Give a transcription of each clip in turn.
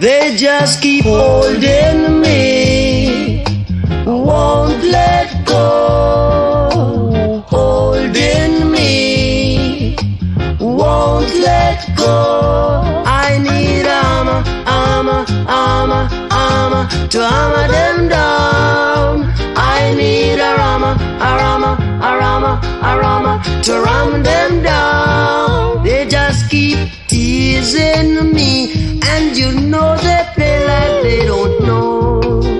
They just keep holding me, won't let go. Holding me, won't let go. I need armor, armor, armor, armor to armor them down. I need a armor, armor, armor, armor to ram them down. They just keep teasing me, and you know they play like they don't know,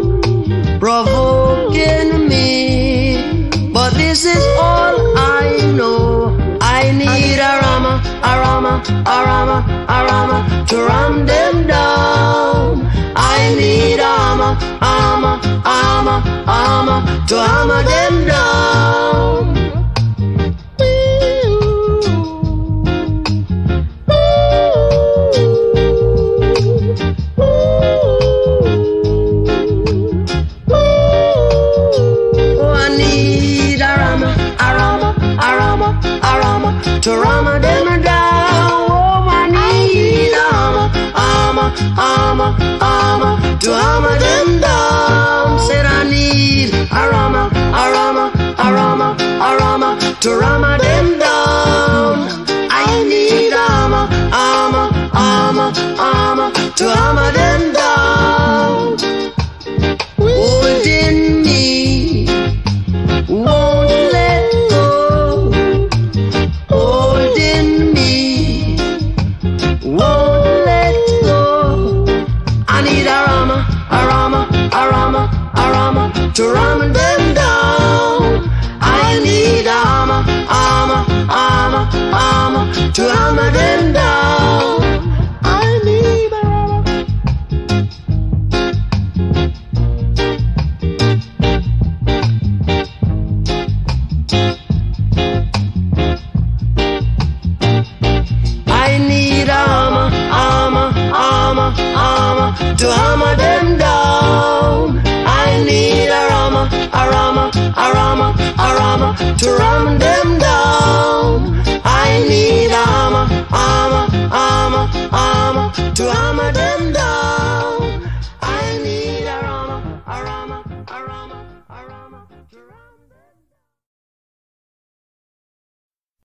provoking me. But this is all I know. I need a armor, armor, armor, armor to ram them down. I need armor, armor, armor, armor to armor them down. To armor them down. Oh, I need armor, armor, armor, armor to armor them down. Said I need armor, armor, armor, armor to armor them down. I need armor, armor, armor, armor to armor them down. Holding me, won't let go. Holding me, won't let go. I need a armor, armor, armor, armor to ram them down. I need armor, armor, armor, armor to armor them down. I need armor. I need armor, armor, armor, armor to armor them down. I need armor, armor, armor, armor to ram them down.